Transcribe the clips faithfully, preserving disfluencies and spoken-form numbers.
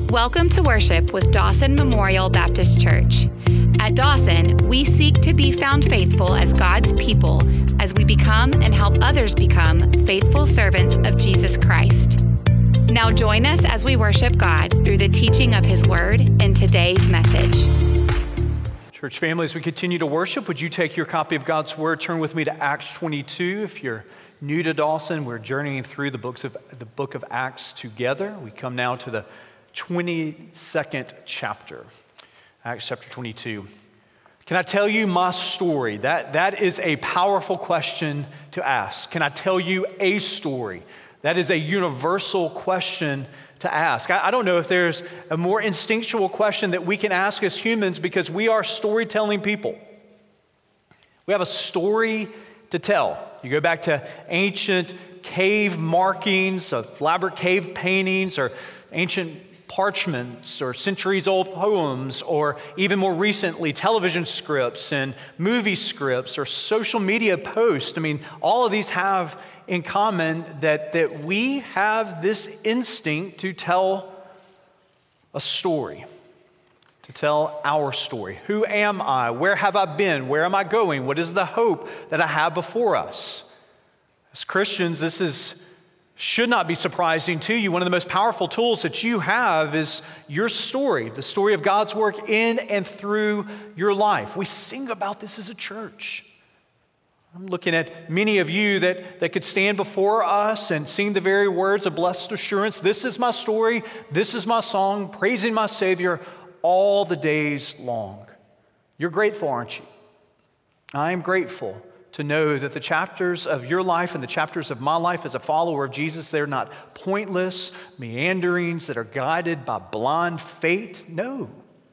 Welcome to worship with Dawson Memorial Baptist Church. At Dawson, we seek to be found faithful as God's people as we become and help others become faithful servants of Jesus Christ. Now join us as we worship God through the teaching of His Word in today's message. Church family, as we continue to worship, would you take your copy of God's Word, turn with me to Acts twenty-two. If you're new to Dawson, we're journeying through the books of the book of Acts together. We come now to the twenty-second chapter, Acts chapter twenty-two. Can I tell you my story? That, that is a powerful question to ask. Can I tell you a story? That is a universal question to ask. I, I don't know if there's a more instinctual question that we can ask as humans because we are storytelling people. We have a story to tell. You go back to ancient cave markings, of elaborate cave paintings, or ancient parchments, or centuries-old poems, or even more recently, television scripts and movie scripts, or social media posts. I mean, all of these have in common that, that we have this instinct to tell a story, to tell our story. Who am I? Where have I been? Where am I going? What is the hope that I have before us? As Christians, this is should not be surprising to you. One of the most powerful tools that you have is your story, the story of God's work in and through your life. We sing about this as a church. I'm looking at many of you that, that could stand before us and sing the very words of blessed assurance. This is my story. This is my song, praising my Savior all the days long. You're grateful, aren't you? I am grateful to know that the chapters of your life and the chapters of my life as a follower of Jesus, they're not pointless meanderings that are guided by blind fate. No.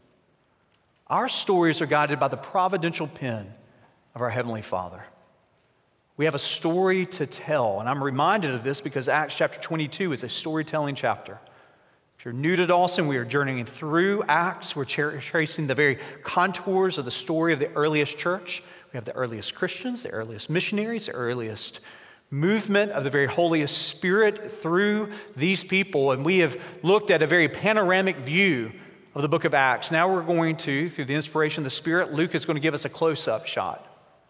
Our stories are guided by the providential pen of our Heavenly Father. We have a story to tell, and I'm reminded of this because Acts chapter twenty-two is a storytelling chapter. If you're new to Dawson, we are journeying through Acts. We're tracing the very contours of the story of the earliest church. We have the earliest Christians, the earliest missionaries, the earliest movement of the very holiest Spirit through these people. And we have looked at a very panoramic view of the book of Acts. Now we're going to, through the inspiration of the Spirit, Luke is going to give us a close-up shot.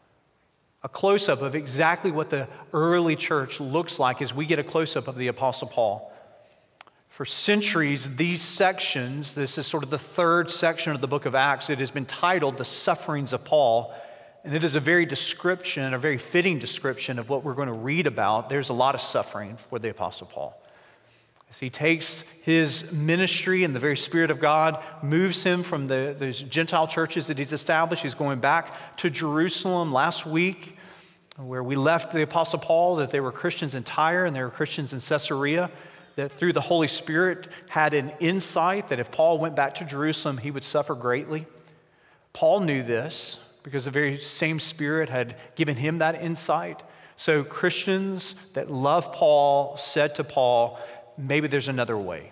A close-up of exactly what the early church looks like as we get a close-up of the Apostle Paul. For centuries, these sections, this is sort of the third section of the book of Acts, it has been titled The Sufferings of Paul. And it is a very description, a very fitting description of what we're going to read about. There's a lot of suffering for the Apostle Paul. As he takes his ministry and the very Spirit of God moves him from the, those Gentile churches that he's established. He's going back to Jerusalem last week, where we left the Apostle Paul, that there were Christians in Tyre and there were Christians in Caesarea, that through the Holy Spirit had an insight that if Paul went back to Jerusalem, he would suffer greatly. Paul knew this because the very same Spirit had given him that insight. So Christians that love Paul said to Paul, maybe there's another way.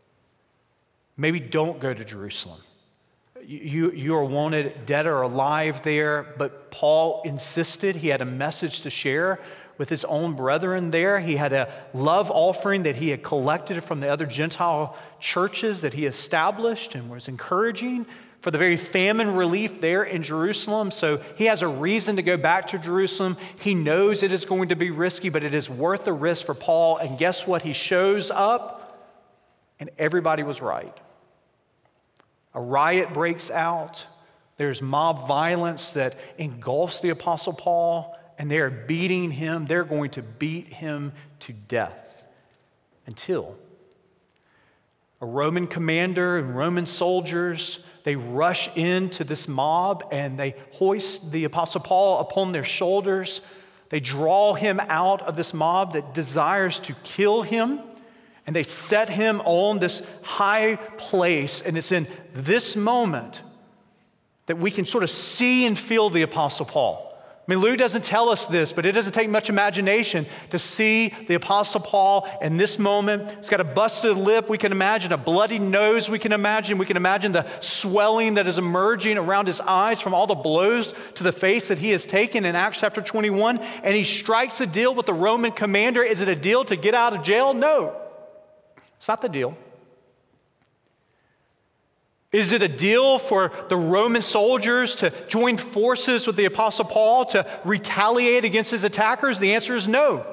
Maybe don't go to Jerusalem. You, you are wanted dead or alive there, but Paul insisted. He had a message to share with his own brethren there. He had a love offering that he had collected from the other Gentile churches that he established and was encouraging for the very famine relief there in Jerusalem. So he has a reason to go back to Jerusalem. He knows it is going to be risky, but it is worth the risk for Paul. And guess what? He shows up, and everybody was right. A riot breaks out. There's mob violence that engulfs the Apostle Paul, and they are beating him. They're going to beat him to death until a Roman commander and Roman soldiers, they rush into this mob and they hoist the Apostle Paul upon their shoulders. They draw him out of this mob that desires to kill him, and they set him on this high place. And it's in this moment that we can sort of see and feel the Apostle Paul. I mean, Luke doesn't tell us this, but it doesn't take much imagination to see the Apostle Paul in this moment. He's got a busted lip. We can imagine a bloody nose. We can imagine. We can imagine the swelling that is emerging around his eyes from all the blows to the face that he has taken in Acts chapter twenty-one. And he strikes a deal with the Roman commander. Is it a deal to get out of jail? No, it's not the deal. Is it a deal for the Roman soldiers to join forces with the Apostle Paul to retaliate against his attackers? The answer is no.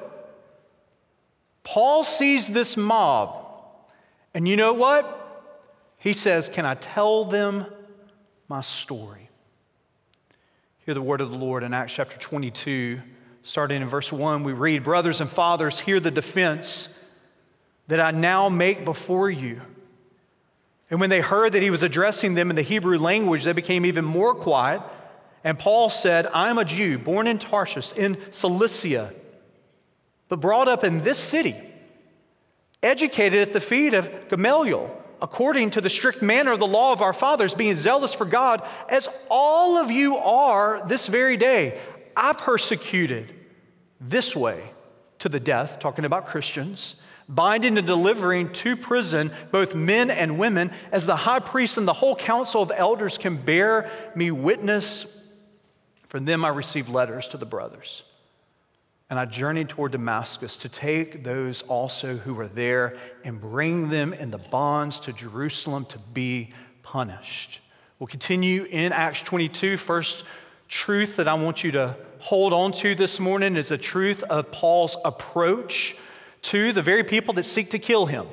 Paul sees this mob, and you know what? He says, can I tell them my story? Hear the word of the Lord in Acts chapter twenty-two, starting in verse one. We read, brothers and fathers, hear the defense that I now make before you. And when they heard that he was addressing them in the Hebrew language, they became even more quiet. And Paul said, I am a Jew, born in Tarshish, in Cilicia, but brought up in this city, educated at the feet of Gamaliel, according to the strict manner of the law of our fathers, being zealous for God, as all of you are this very day. I persecuted this way to the death, talking about Christians, binding and delivering to prison both men and women, as the high priest and the whole council of elders can bear me witness. From them I received letters to the brothers. And I journeyed toward Damascus to take those also who were there and bring them in the bonds to Jerusalem to be punished. We'll continue in Acts twenty-two. First truth that I want you to hold on to this morning is a truth of Paul's approach to the very people that seek to kill him.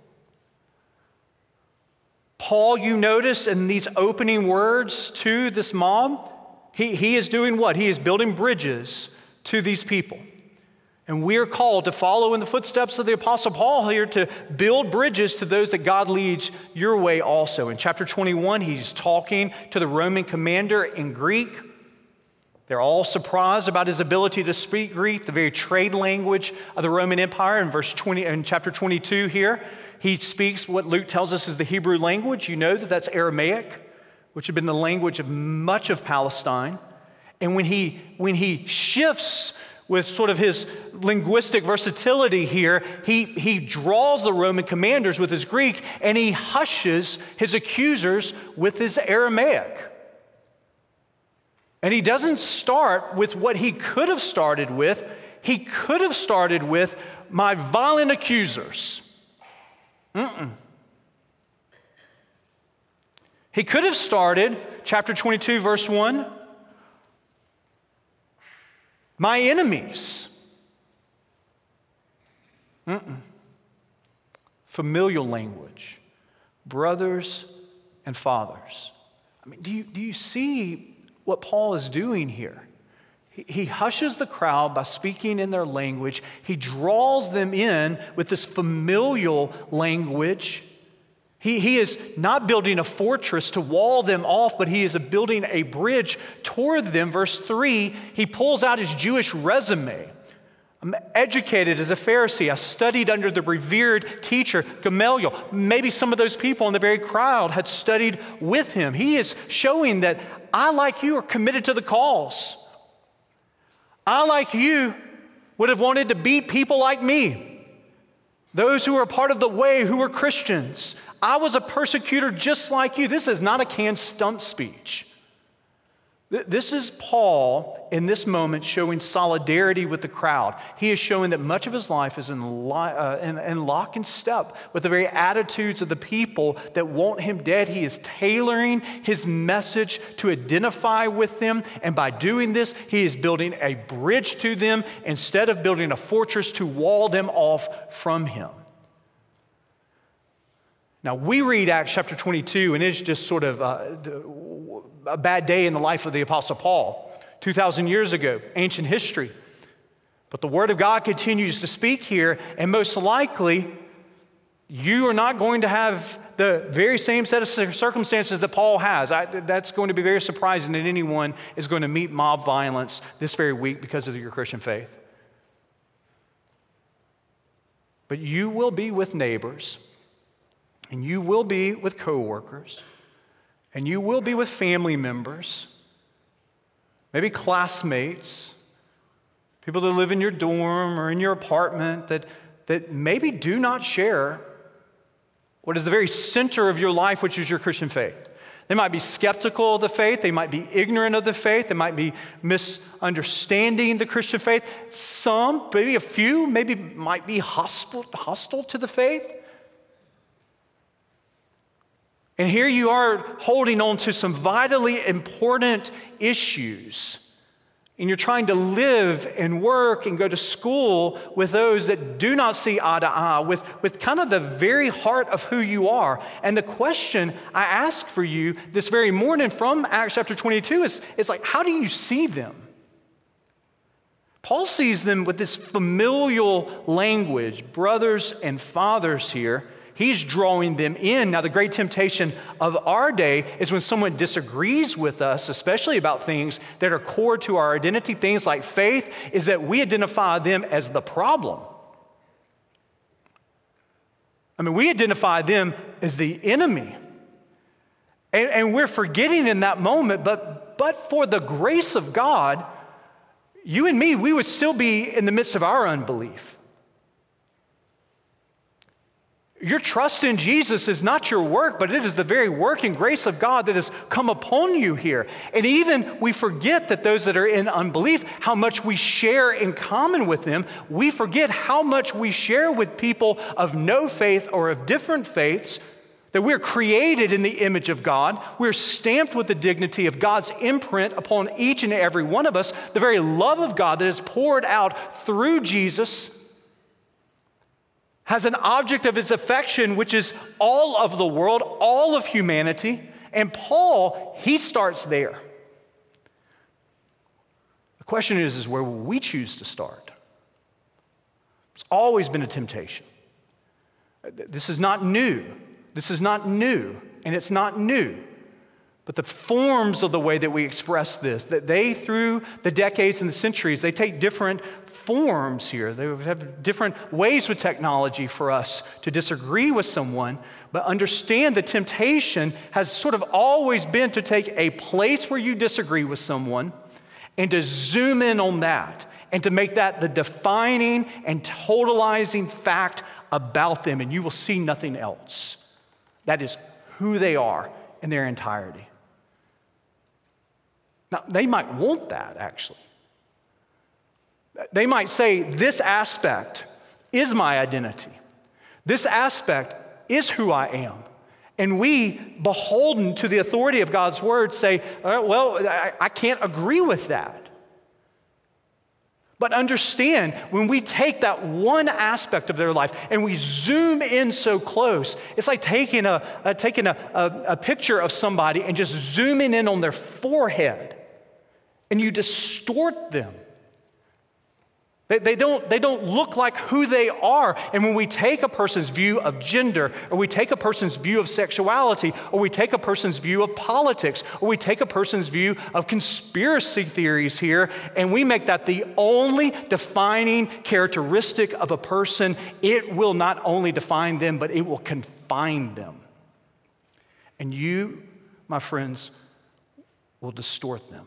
Paul, you notice in these opening words to this mob, he, he is doing what? He is building bridges to these people. And we are called to follow in the footsteps of the Apostle Paul here to build bridges to those that God leads your way also. In chapter twenty-one, he's talking to the Roman commander in Greek. They're all surprised about his ability to speak Greek, the very trade language of the Roman Empire. In verse twenty, in chapter twenty-two here, he speaks what Luke tells us is the Hebrew language. You know that that's Aramaic, which had been the language of much of Palestine. And when he, when he shifts with sort of his linguistic versatility here, he, he draws the Roman commanders with his Greek, and he hushes his accusers with his Aramaic. And he doesn't start with what he could have started with. He could have started with, my violent accusers. Mm-mm. He could have started, chapter twenty-two, verse one, my enemies. Mm-mm. Familial language, brothers and fathers. I mean, do you, do you see what Paul is doing here? He, he hushes the crowd by speaking in their language. He draws them in with this familial language. He, he is not building a fortress to wall them off, but he is building a bridge toward them. Verse three, he pulls out his Jewish resume. I'm educated as a Pharisee. I studied under the revered teacher, Gamaliel. Maybe some of those people in the very crowd had studied with him. He is showing that I, like you, are committed to the cause. I, like you, would have wanted to beat people like me. Those who are part of the way, who were Christians. I was a persecutor just like you. This is not a canned stump speech. This is Paul in this moment showing solidarity with the crowd. He is showing that much of his life is in, li- uh, in, in lock and step with the very attitudes of the people that want him dead. He is tailoring his message to identify with them. And by doing this, he is building a bridge to them instead of building a fortress to wall them off from him. Now, we read Acts chapter twenty-two, and it's just sort of uh, a bad day in the life of the Apostle Paul, two thousand years ago, ancient history. But the Word of God continues to speak here, and most likely, you are not going to have the very same set of circumstances that Paul has. I, that's going to be very surprising that anyone is going to meet mob violence this very week because of your Christian faith. But you will be with neighbors, and you will be with coworkers, and you will be with family members, maybe classmates, people that live in your dorm or in your apartment that, that maybe do not share what is the very center of your life, which is your Christian faith. They might be skeptical of the faith. They might be ignorant of the faith. They might be misunderstanding the Christian faith. Some, maybe a few, maybe might be hostile, hostile to the faith. And here you are holding on to some vitally important issues. And you're trying to live and work and go to school with those that do not see eye to eye, with, with kind of the very heart of who you are. And the question I ask for you this very morning from Acts chapter twenty-two is, is like, how do you see them? Paul sees them with this familial language, brothers and fathers here. He's drawing them in. Now, the great temptation of our day is when someone disagrees with us, especially about things that are core to our identity, things like faith, is that we identify them as the problem. I mean, we identify them as the enemy. And, and we're forgetting in that moment, but, but for the grace of God, you and me, we would still be in the midst of our unbelief. Your trust in Jesus is not your work, but it is the very work and grace of God that has come upon you here. And even we forget that those that are in unbelief, how much we share in common with them. We forget how much we share with people of no faith or of different faiths, that we're created in the image of God. We're stamped with the dignity of God's imprint upon each and every one of us, the very love of God that is poured out through Jesus has an object of his affection, which is all of the world, all of humanity. And Paul, he starts there. The question is, is where will we choose to start? It's always been a temptation. This is not new. This is not new, and it's not new. But the forms of the way that we express this, that they, through the decades and the centuries, they take different forms here. They have different ways with technology for us to disagree with someone, but understand the temptation has sort of always been to take a place where you disagree with someone and to zoom in on that and to make that the defining and totalizing fact about them, and you will see nothing else. That is who they are in their entirety. Now, they might want that, actually. They might say, this aspect is my identity. This aspect is who I am. And we, beholden to the authority of God's word, say, uh, well, I, I can't agree with that. But understand, when we take that one aspect of their life and we zoom in so close, it's like taking a, a taking a, a, a picture of somebody and just zooming in on their forehead, and you distort them. They, they, don't, they don't look like who they are. And when we take a person's view of gender, or we take a person's view of sexuality, or we take a person's view of politics, or we take a person's view of conspiracy theories here, and we make that the only defining characteristic of a person, it will not only define them, but it will confine them. And you, my friends, will distort them.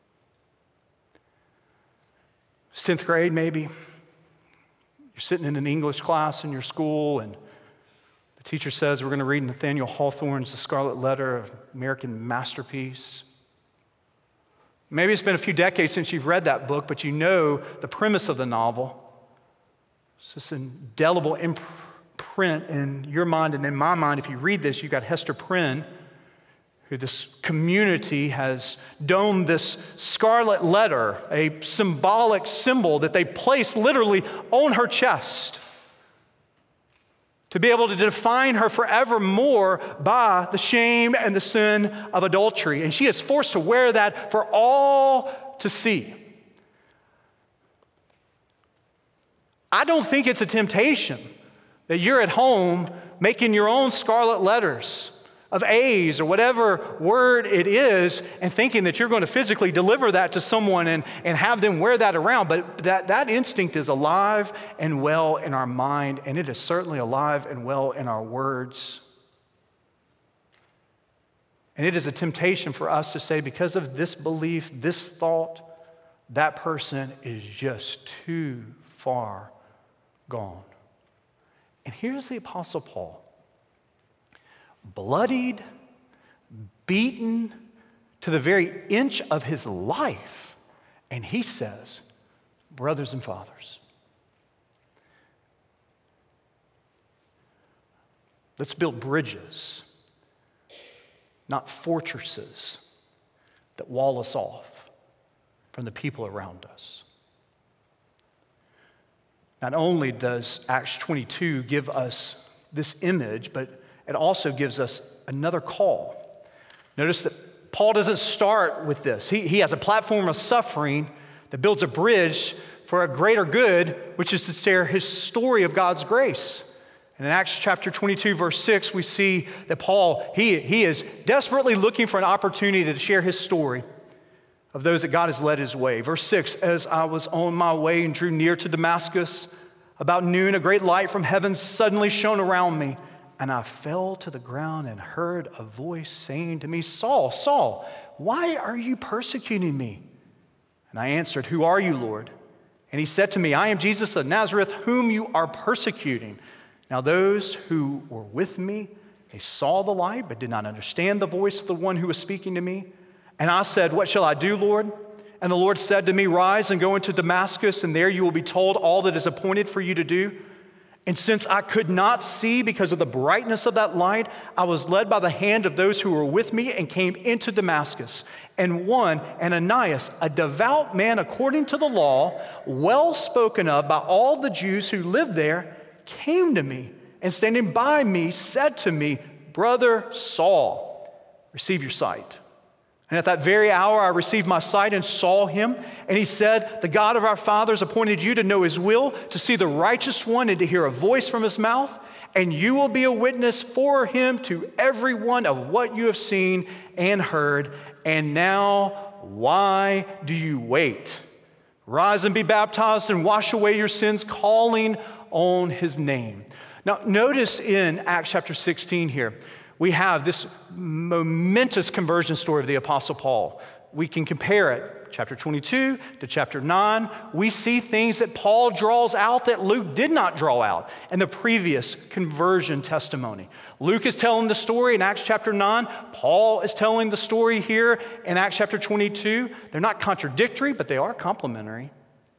It's tenth grade, maybe. You're sitting in an English class in your school, and the teacher says, we're going to read Nathaniel Hawthorne's The Scarlet Letter, an American masterpiece. Maybe it's been a few decades since you've read that book, but you know the premise of the novel. It's this indelible imprint in your mind and in my mind. If you read this, you've got Hester Prynne, who this community has domed this scarlet letter, a symbolic symbol that they place literally on her chest to be able to define her forevermore by the shame and the sin of adultery. And she is forced to wear that for all to see. I don't think it's a temptation that you're at home making your own scarlet letters of A's or whatever word it is, and thinking that you're going to physically deliver that to someone and, and have them wear that around. But that, that instinct is alive and well in our mind, and it is certainly alive and well in our words. And it is a temptation for us to say, because of this belief, this thought, that person is just too far gone. And here's the Apostle Paul. Bloodied, beaten to the very inch of his life. And he says, brothers and fathers, let's build bridges not fortresses that wall us off from the people around us. Not only does Acts twenty-two give us this image, but it also gives us another call. Notice that Paul doesn't start with this. He, he has a platform of suffering that builds a bridge for a greater good, which is to share his story of God's grace. And in Acts chapter twenty-two, verse six, we see that Paul, he, he is desperately looking for an opportunity to share his story of those that God has led his way. Verse six, as I was on my way and drew near to Damascus, about noon, a great light from heaven suddenly shone around me, and I fell to the ground and heard a voice saying to me, Saul, Saul, why are you persecuting me? And I answered, who are you, Lord? And he said to me, I am Jesus of Nazareth, whom you are persecuting. Now those who were with me, they saw the light, but did not understand the voice of the one who was speaking to me. And I said, what shall I do, Lord? And the Lord said to me, rise and go into Damascus, and there you will be told all that is appointed for you to do. And since I could not see because of the brightness of that light, I was led by the hand of those who were with me and came into Damascus. And one, Ananias, a devout man according to the law, well spoken of by all the Jews who lived there, came to me and standing by me said to me, Brother Saul, receive your sight. And at that very hour I received my sight and saw him. And he said, the God of our fathers appointed you to know his will, to see the righteous one and to hear a voice from his mouth. And you will be a witness for him to everyone of what you have seen and heard. And now, why do you wait? Rise and be baptized and wash away your sins, calling on his name. Now, notice in Acts chapter sixteen here, we have this momentous conversion story of the Apostle Paul. We can compare it, chapter twenty-two to chapter nine. We see things that Paul draws out that Luke did not draw out in the previous conversion testimony. Luke is telling the story in Acts chapter nine. Paul is telling the story here in Acts chapter twenty-two. They're not contradictory, but they are complementary.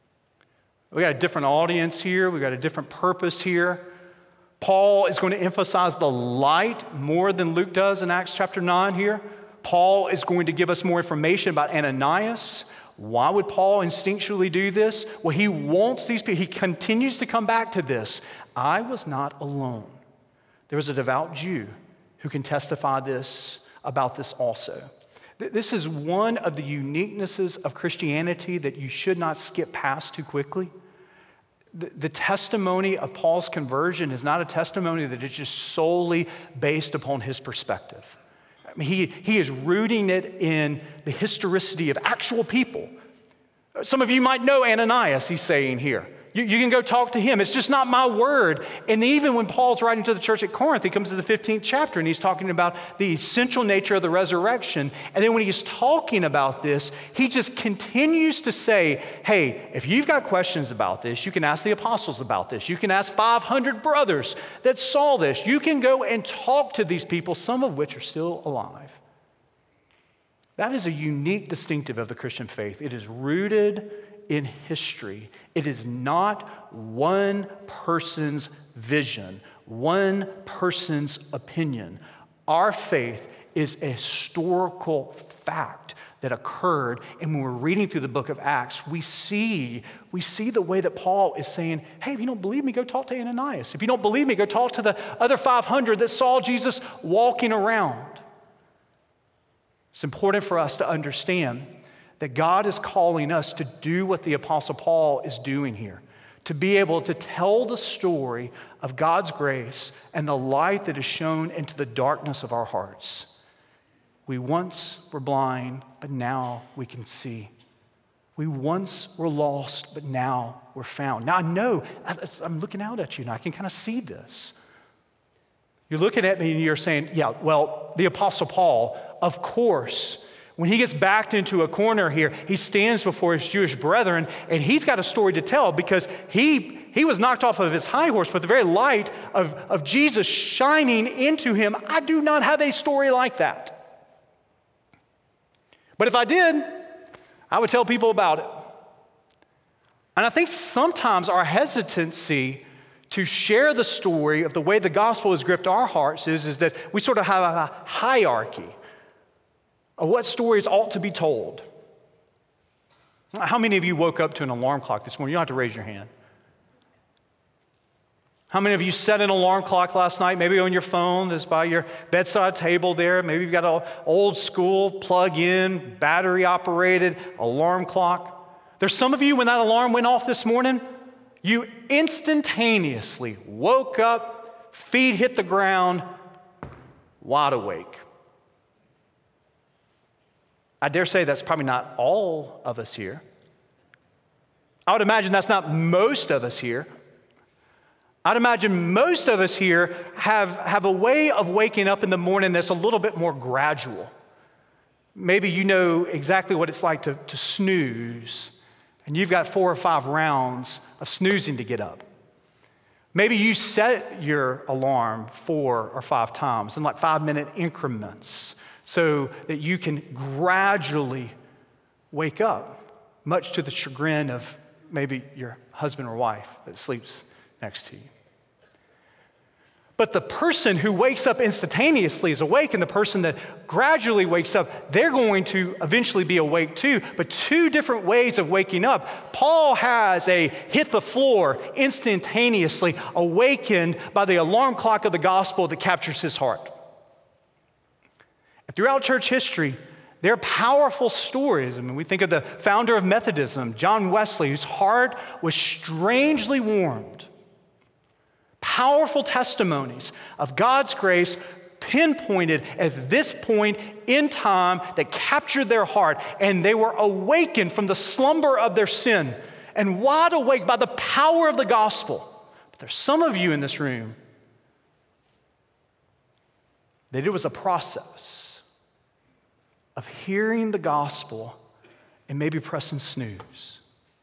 We got a different audience here. We got a different purpose here. Paul is going to emphasize the light more than Luke does in Acts chapter nine here. Paul is going to give us more information about Ananias. Why would Paul instinctually do this? Well, he wants these people, he continues to come back to this. I was not alone. There was a devout Jew who can testify this about this also. This is one of the uniquenesses of Christianity that you should not skip past too quickly. The, the testimony of Paul's conversion is not a testimony that is just solely based upon his perspective. I mean, he, he is rooting it in the historicity of actual people. Some of you might know Ananias, he's saying here. You, you can go talk to him. It's just not my word. And even when Paul's writing to the church at Corinth, he comes to the fifteenth chapter and he's talking about the essential nature of the resurrection. And then when he's talking about this, he just continues to say, hey, if you've got questions about this, you can ask the apostles about this. You can ask five hundred brothers that saw this. You can go and talk to these people, some of which are still alive. That is a unique distinctive of the Christian faith. It is rooted in history. It is not one person's vision, one person's opinion. Our faith is a historical fact that occurred, and when we're reading through the book of Acts, we see, we see the way that Paul is saying, hey, if you don't believe me, go talk to Ananias. If you don't believe me, go talk to the other five hundred that saw Jesus walking around. It's important for us to understand that God is calling us to do what the Apostle Paul is doing here, to be able to tell the story of God's grace and the light that is shown into the darkness of our hearts. We once were blind, but now we can see. We once were lost, but now we're found. Now I know, I'm looking out at you and I can kind of see this. You're looking at me and you're saying, yeah, well, the Apostle Paul, of course, when he gets backed into a corner here, he stands before his Jewish brethren, and he's got a story to tell because he, he was knocked off of his high horse for the very light of, of Jesus shining into him. I do not have a story like that. But if I did, I would tell people about it. And I think sometimes our hesitancy to share the story of the way the gospel has gripped our hearts is, is that we sort of have a hierarchy. of what stories ought to be told. How many of you woke up to an alarm clock this morning? You don't have to raise your hand. How many of you set an alarm clock last night, maybe on your phone, just by your bedside table there? Maybe you've got an old school plug-in, battery-operated alarm clock. There's some of you, when that alarm went off this morning, you instantaneously woke up, feet hit the ground, wide awake. I dare say that's probably not all of us here. I would imagine that's not most of us here. I'd imagine most of us here have, have a way of waking up in the morning that's a little bit more gradual. Maybe you know exactly what it's like to, to snooze, and you've got four or five rounds of snoozing to get up. Maybe you set your alarm four or five times in like five-minute increments so that you can gradually wake up, much to the chagrin of maybe your husband or wife that sleeps next to you. But the person who wakes up instantaneously is awake, and the person that gradually wakes up, they're going to eventually be awake too. But two different ways of waking up. Paul has a hit the floor instantaneously, awakened by the alarm clock of the gospel that captures his heart. And throughout church history, there are powerful stories. I mean, we think of the founder of Methodism, John Wesley, whose heart was strangely warmed. Powerful testimonies of God's grace pinpointed at this point in time that captured their heart, and they were awakened from the slumber of their sin and wide awake by the power of the gospel. But there's some of you in this room that it was a process of hearing the gospel and maybe pressing snooze.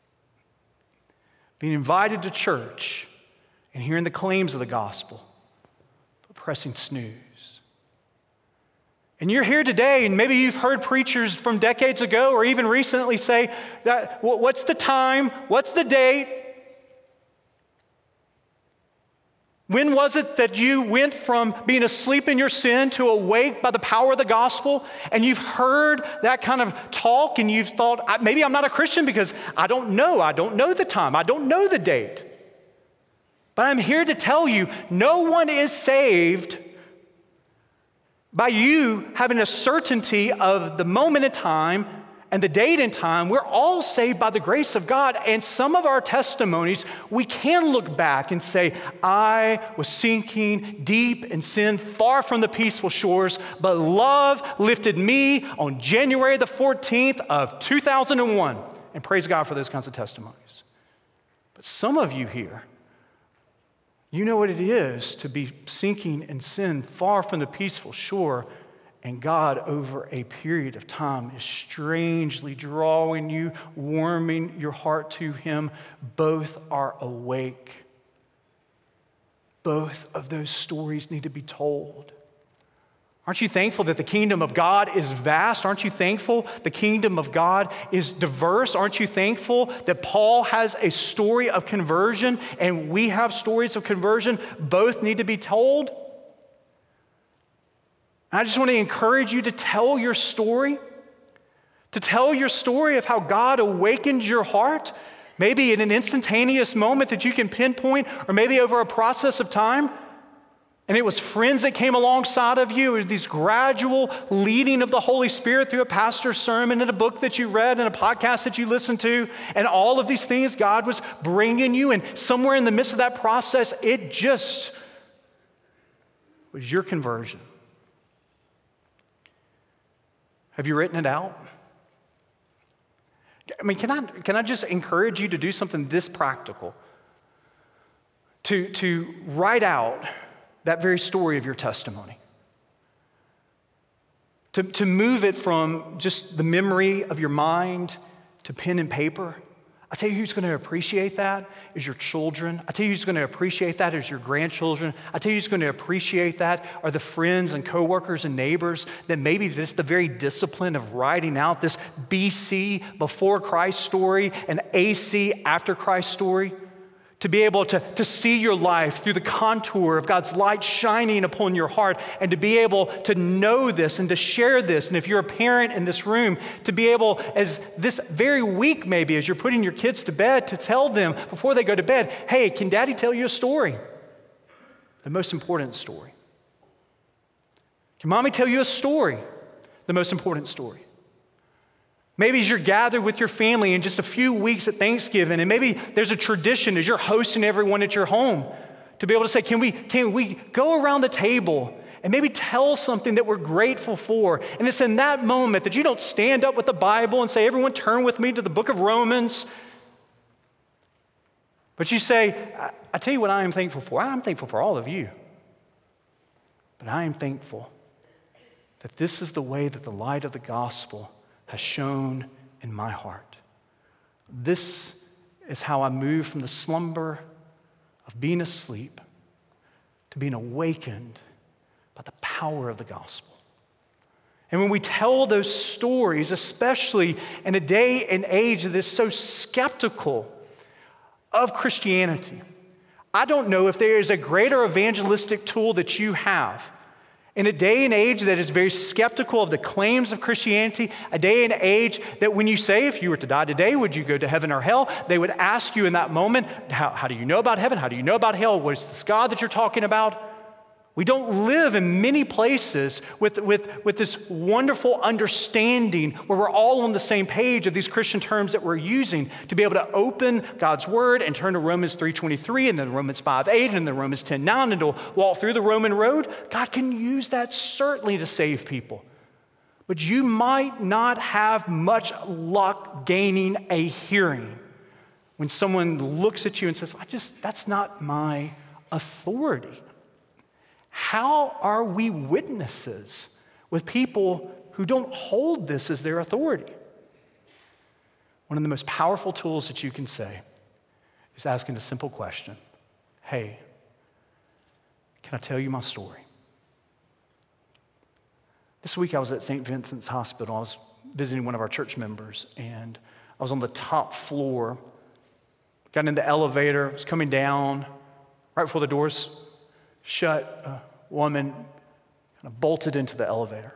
Being invited to church and hearing the claims of the gospel, but pressing snooze. And you're here today, and maybe you've heard preachers from decades ago or even recently say, that, what's the time? What's the date? When was it that you went from being asleep in your sin to awake by the power of the gospel? And you've heard that kind of talk, and you've thought, maybe I'm not a Christian because I don't know. I don't know the time. I don't know the date. But I'm here to tell you, no one is saved by you having a certainty of the moment in time and the date and time. We're all saved by the grace of God. And some of our testimonies, we can look back and say, I was sinking deep in sin, far from the peaceful shores, but love lifted me on January the fourteenth of two thousand one. And praise God for those kinds of testimonies. But some of you here, you know what it is to be sinking in sin far from the peaceful shore, and God over a period of time is strangely drawing you, warming your heart to Him. Both are awake. Both of those stories need to be told. Aren't you thankful that the kingdom of God is vast? Aren't you thankful the kingdom of God is diverse? Aren't you thankful that Paul has a story of conversion and we have stories of conversion? Both need to be told. I just want to encourage you to tell your story, to tell your story of how God awakened your heart, maybe in an instantaneous moment that you can pinpoint, or maybe over a process of time. And it was friends that came alongside of you, or these gradual leading of the Holy Spirit through a pastor's sermon and a book that you read and a podcast that you listened to. And all of these things God was bringing you. And somewhere in the midst of that process, it just was your conversion. Have you written it out? I mean, can I, can I just encourage you to do something this practical? To, to write out that very story of your testimony. To, to move it from just the memory of your mind to pen and paper. I tell you who's going to appreciate that is your children. I tell you who's going to appreciate that is your grandchildren. I tell you who's going to appreciate that are the friends and coworkers and neighbors that maybe just the very discipline of writing out this B C before Christ story and A C after Christ story. to be able to, to see your life through the contour of God's light shining upon your heart, and to be able to know this and to share this. And if you're a parent in this room, to be able, as this very week maybe, as you're putting your kids to bed, to tell them before they go to bed, hey, can Daddy tell you a story? The most important story. Can Mommy tell you a story? The most important story. Maybe as you're gathered with your family in just a few weeks at Thanksgiving, and maybe there's a tradition as you're hosting everyone at your home to be able to say, can we, can we go around the table and maybe tell something that we're grateful for? And it's in that moment that you don't stand up with the Bible and say, everyone turn with me to the book of Romans. But you say, I, I tell you what I am thankful for. I'm thankful for all of you. But I am thankful that this is the way that the light of the gospel has shone in my heart. This is how I move from the slumber of being asleep to being awakened by the power of the gospel. And when we tell those stories, especially in a day and age that is so skeptical of Christianity, I don't know if there is a greater evangelistic tool that you have. In a day and age that is very skeptical of the claims of Christianity, a day and age that when you say, if you were to die today, would you go to heaven or hell? They would ask you in that moment, how, how do you know about heaven? How do you know about hell? What is this God that you're talking about? We don't live in many places with, with, with this wonderful understanding where we're all on the same page of these Christian terms that we're using to be able to open God's word and turn to Romans three twenty-three and then Romans five eight and then Romans ten nine and to walk through the Roman road. God can use that certainly to save people. But you might not have much luck gaining a hearing when someone looks at you and says, I just, that's not my authority. How are we witnesses with people who don't hold this as their authority? One of the most powerful tools that you can say is asking a simple question. Hey, can I tell you my story? This week I was at Saint Vincent's Hospital. I was visiting one of our church members, and I was on the top floor, got in the elevator, was coming down, right before the doors shut, a woman kind of bolted into the elevator.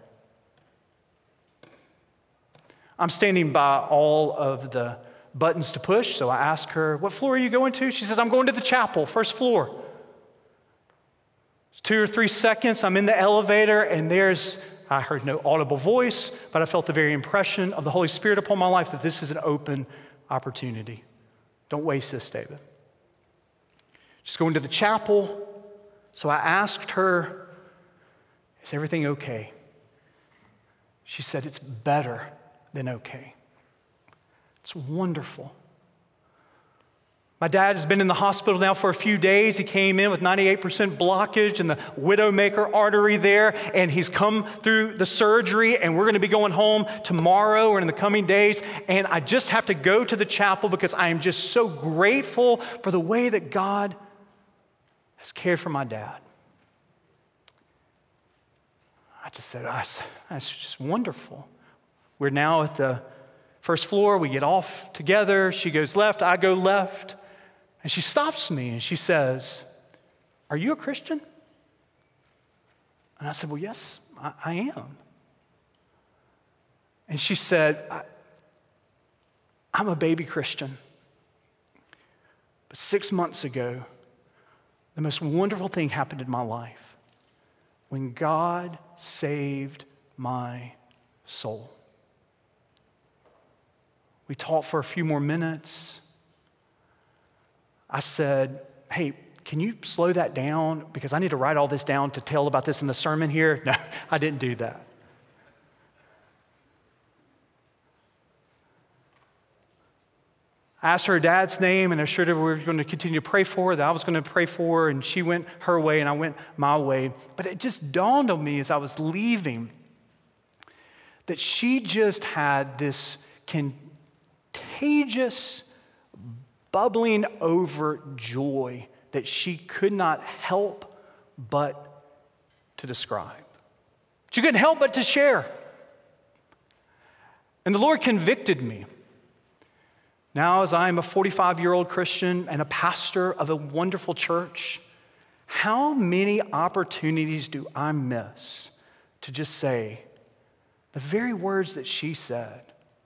I'm standing by all of the buttons to push, so I ask her, what floor are you going to? She says, I'm going to the chapel, first floor. It's two or three seconds, I'm in the elevator, and there's, I heard no audible voice, but I felt the very impression of the Holy Spirit upon my life that this is an open opportunity. Don't waste this, David. Just going to the chapel. So I asked her, is everything okay? She said, it's better than okay. It's wonderful. My dad has been in the hospital now for a few days. He came in with ninety-eight percent blockage in the widowmaker artery there, and he's come through the surgery, and we're going to be going home tomorrow or in the coming days, and I just have to go to the chapel because I am just so grateful for the way that God has cared for my dad. I just said, oh, that's just wonderful. We're now at the first floor. We get off together. She goes left, I go left. And she stops me and she says, are you a Christian? And I said, well, yes, I, I am. And she said, I, I'm a baby Christian. But six months ago, the most wonderful thing happened in my life when God saved my soul. We talked for a few more minutes. I said, hey, can you slow that down? Because I need to write all this down to tell about this in the sermon here. No, I didn't do that. I asked her dad's name and assured her we were going to continue to pray for her, that I was going to pray for her, and she went her way and I went my way. But it just dawned on me as I was leaving that she just had this contagious, bubbling over joy that she could not help but to describe. She couldn't help but to share. And the Lord convicted me Now, as I am a forty-five-year-old Christian and a pastor of a wonderful church, how many opportunities do I miss to just say the very words that she said?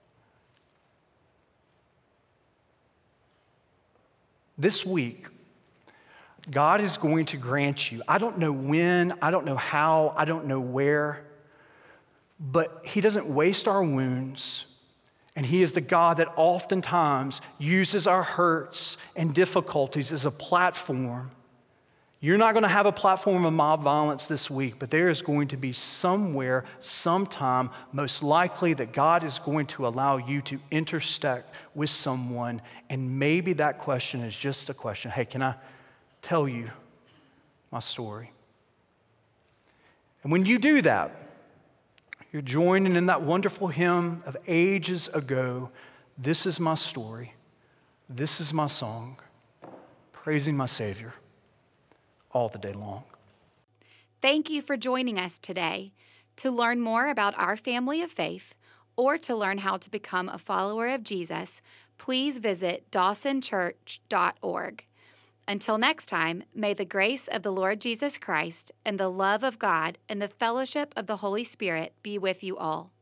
This week, God is going to grant you, I don't know when, I don't know how, I don't know where, but He doesn't waste our wounds. And He is the God that oftentimes uses our hurts and difficulties as a platform. You're not going to have a platform of mob violence this week, but there is going to be somewhere, sometime, most likely that God is going to allow you to intersect with someone. And maybe that question is just a question. Hey, can I tell you my story? And when you do that, you're joining in that wonderful hymn of ages ago. This is my story. This is my song, praising my Savior all the day long. Thank you for joining us today. To learn more about our family of faith or to learn how to become a follower of Jesus, please visit dawson church dot org. Until next time, may the grace of the Lord Jesus Christ and the love of God and the fellowship of the Holy Spirit be with you all.